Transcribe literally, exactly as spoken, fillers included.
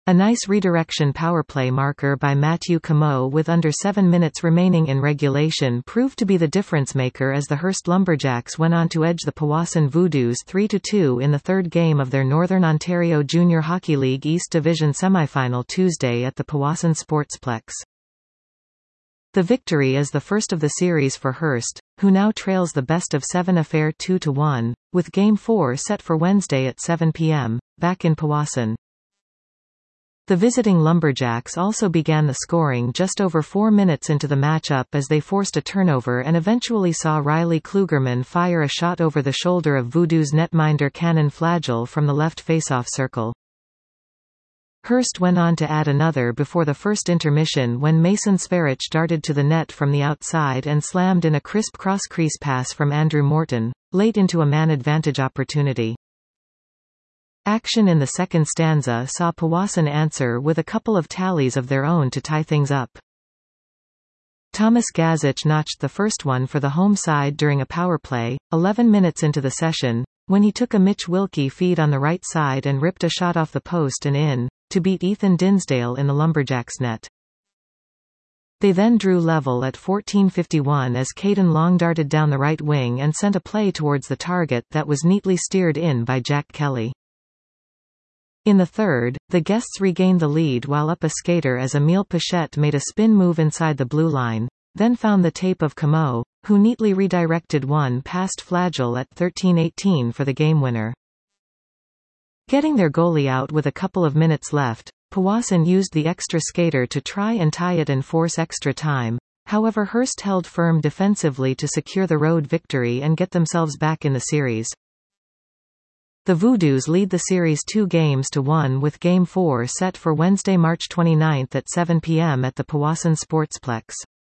A nice redirection powerplay marker by Matthew Comeau with under seven minutes remaining in regulation proved to be the difference-maker as the Hearst Lumberjacks went on to edge the Powassan Voodoos three to two in the third game of their Northern Ontario Junior Hockey League East Division semifinal Tuesday at the Powassan Sportsplex. The victory is the first of the series for Hearst, who now trails the best-of-seven affair two to one, with Game four set for Wednesday at seven p m, back in Powassan. The visiting Lumberjacks also began the scoring just over four minutes into the matchup as they forced a turnover and eventually saw Riley Klugerman fire a shot over the shoulder of Voodoo's netminder Cannon Flagel from the left faceoff circle. Hearst went on to add another before the first intermission when Mason Sverich darted to the net from the outside and slammed in a crisp cross-crease pass from Andrew Morton, late into a man-advantage opportunity. Action in the second stanza saw Powassan answer with a couple of tallies of their own to tie things up. Thomas Gazich notched the first one for the home side during a power play, eleven minutes into the session, when he took a Mitch Wilkie feed on the right side and ripped a shot off the post and in, to beat Ethan Dinsdale in the Lumberjacks' net. They then drew level at fourteen fifty-one as Caden Long darted down the right wing and sent a play towards the target that was neatly steered in by Jack Kelly. In the third, the guests regained the lead while up a skater as Emile Pichette made a spin move inside the blue line, then found the tape of Comeau, who neatly redirected one past Flagel at thirteen eighteen for the game winner. Getting their goalie out with a couple of minutes left, Powassan used the extra skater to try and tie it and force extra time. However, Hearst held firm defensively to secure the road victory and get themselves back in the series. The Voodoos lead the series two games to one with Game four set for Wednesday, March twenty-ninth at seven p m at the Powassan Sportsplex.